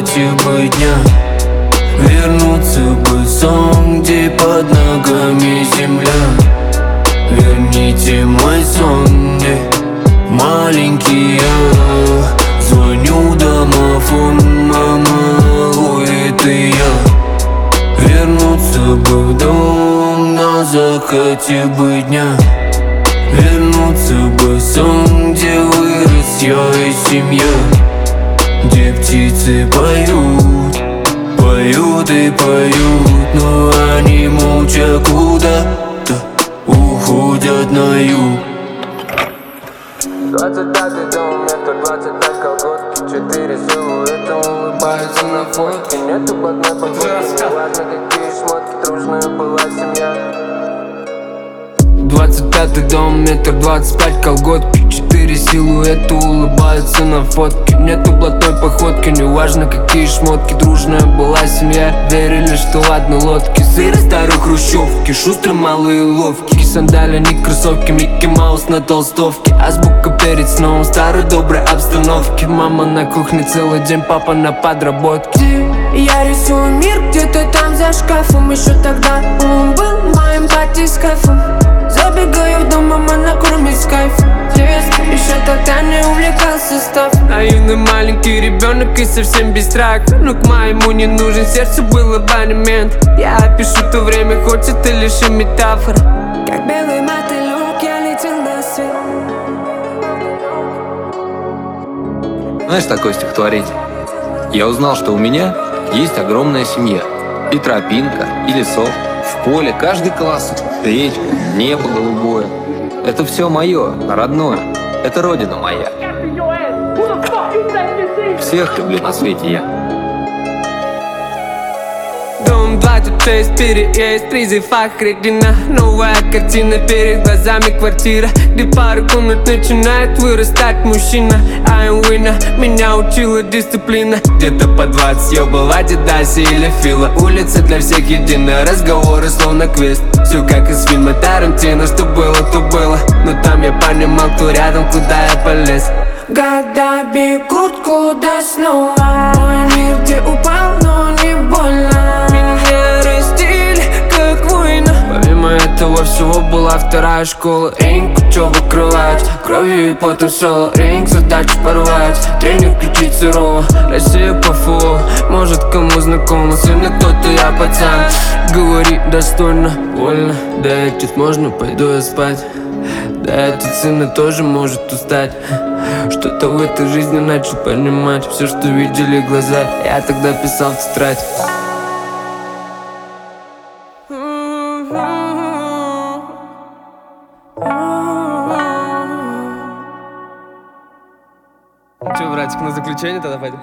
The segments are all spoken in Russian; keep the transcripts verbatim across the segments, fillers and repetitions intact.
закате бы дня. Вернуться бы в сон, где под ногами земля. Верните мой сон, где маленький я. Звоню домофон, мама, ой, это я. Вернуться бы в дом на закате бы дня. Вернуться бы в сон, где вырос я и семья. Где птицы поют, поют и поют, но они молча куда-то уходят на юг. Двадцать пятый дом, метр двадцать пять колготки, четыре силуэта улыбаются на фотке. Нету блатной подводки, ладно какие шмотки, дружная была семья. Двадцать пятый дом, метр двадцать пять колготки, четыре силуэта улыбаются на фотке. Нету блатной походки, неважно какие шмотки, дружная была семья. Верили, что ладно лодки, сыры старой хрущевки, шустрые малые ловкие, сандали не кроссовки, Микки Маус на толстовке, азбука перед сном старой доброй обстановки. Мама на кухне целый день, папа на подработке. Я рисую мир где-то там за шкафом. Еще тогда он был моим батискафом. Забегаю в дом, мама накормит с кайфом. Еще тогда не увлекался став. Наивный маленький ребенок и совсем без страха. Но к моему не нужен, сердцу был абонемент. Я опишу то время, хоть это лишь и метафора. Как белый мотылек я летел на свет. Знаешь такое стихотворение? Я узнал, что у меня есть огромная семья. И тропинка, и лесок, в поле каждый колосок, речка, небо голубое. Это все мое, родное, это родина моя. Всех люблю на свете я. Дом двадцать шесть, переезд, призыв Ахредина. Новая картина перед глазами, квартира, где пару комнат начинает вырастать мужчина. I'm winner, меня учила дисциплина. Где-то по двадцать ёбал Адидасе или Фила. Улица для всех единая, разговоры словно квест. Все как из фильма Тарантино, что было, то было. Но там я понимал, кто рядом, куда я полез. Года бегут куда снова. Мой мир, где упал, но не больно. Меня растили, как война. Помимо этого всего была вторая школа. Ринг, учеба, кровать, кровью и потом соло. Ринг, задачу порвать, тренинг включить сурово. Россия по фо, может кому знакомо. Сын и кто-то, я пацан. Говори достойно, вольно. Да, отец, можно, пойду я спать. Да, отец сына тоже может устать. Что-то в этой жизни начал понимать. Все, что видели глаза, я тогда писал в тетрадь. Че, братик, на заключение тогда пойдем?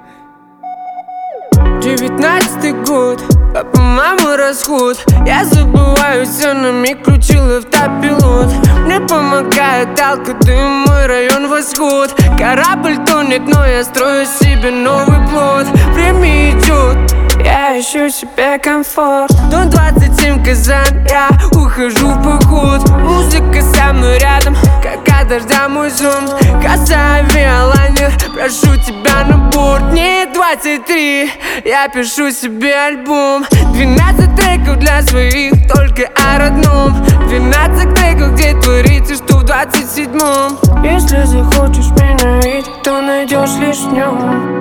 Девятнадцатый год, папа, мама, расход. Я забываю все, на миг включил автопилот. Мне помогает алкоголь, мой район восход. Корабль тонет, но я строю себе новый плод. Время идет, я ищу себе комфорт. Дом двадцать семь, Казань, я ухожу в поход. Музыка со мной рядом, как от дождя мой сон. Касса, авиалайнер, прошу тебя на борт. Мне двадцать три, я пишу себе альбом. Двенадцать треков для своих, только о родном. Двенадцать треков, где творится, что в двадцать седьмом. Если захочешь меня видеть, то найдешь лишь в нем.